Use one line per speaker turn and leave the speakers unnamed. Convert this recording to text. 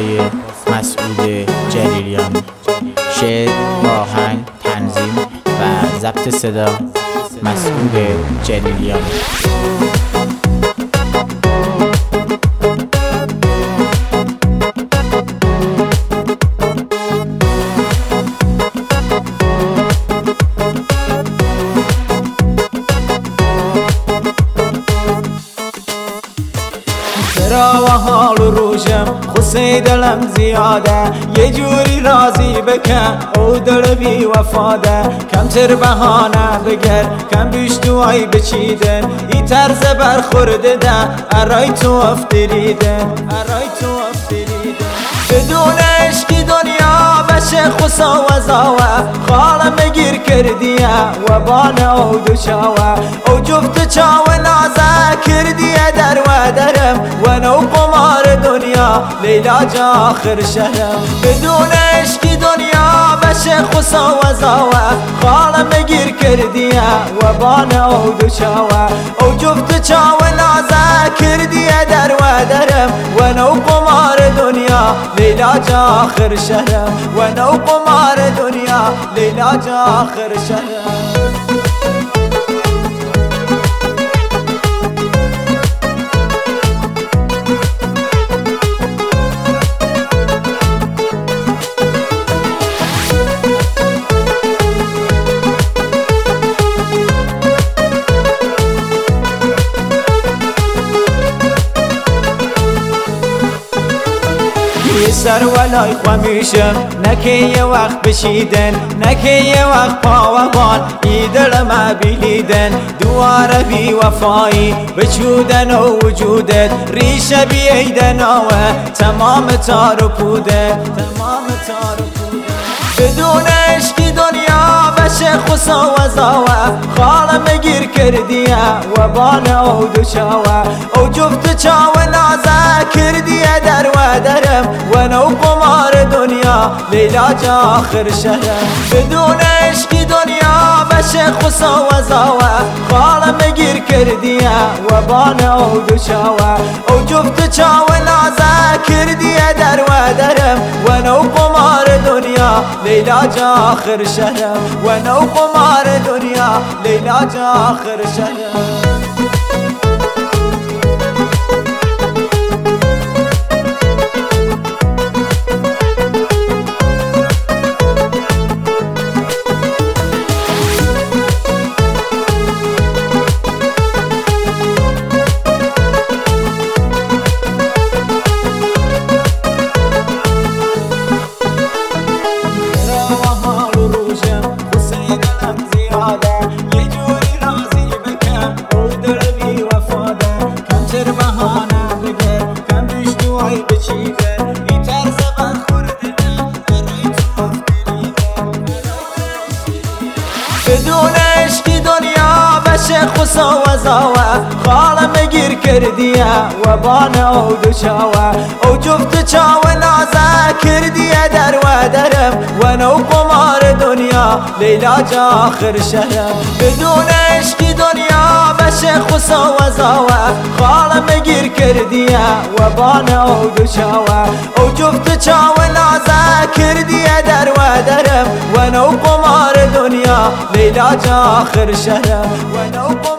آقای مسعود جلیلیان. شعر، آهنگ، تنظیم و ضبط صدا مسعود جلیلیان.
و حال و روشم خوسی دلم زیاده، یه جوری راضی بکن او دل بی وفاده. کم تر بهانه بگر کم بیش دوای بچیدن، ای طرز برخورده ده ارای تو افتریدن، ارای تو افتریدن. بدون عشقی دنیا بشه خسا و زاوه، خالم گیر کردیه و بانه او دو چاوه. او جفت چاوه نازه کردیه در و درم و نو قمار دنیا لیلا جا آخر شهرم. بدون عشقی دنیا بشه خسا و زاوه، خالم گیر کردیه و بانه او دو چاوه. او جفت چاوه نازه کردیه در و درم و نو قمار دنیا لیلا جا آخر شهرم و نو قمار دنیا لیلا جا آخر شهرم. سر ولای خمیشم نکه یه وقت بشیدن، نکه یه وقت پاوان ایدل ما بیلیدن. دواره بی وفایی بچودن و وجودت ریشه بی ایدن آوه تمام تار و پودن، تمام تار و پودن. بدون عشقی دنیا بشه خسا و زاوه، خالم گیر کردیه و بانه او دو چاوه. او جفت چاوه نازه کردیه در و درم و نو قمار دنیا لیلا جا آخر شهرم. بدون عشقی دنیا بشه خسا و زاوه، خالم گیر کردیه و بانه او دو چاوه. او جفت چاوه نازه کردیه در و درم و نو قمار دنیا لیلا جا آخر شهرم و نو قمار دنیا لیلا جا آخر شهرم. یه جوری راضی بکن او دل بی وفاده، کم تر بهانه بگر کم بیش دوای بچیدن، این طرز برخورده ده ارای تو افتریدن. بدون عشقی دنیا بشه خسا و زاوه، خالم گیر کردیه و بانه او دو چاوه. او جفت چاوه نازه کردیه در و درم و نو قمار دنیا لیلا جا آخر شهرم. بدون عشقی دنیا بشه خسا و زاوه، خالم گیر کردیه و بانه او دو چاوه. او جفت چاوه نازه کردیه در و درم و نو قمار دنیا لیلا جا آخر شهرم و نو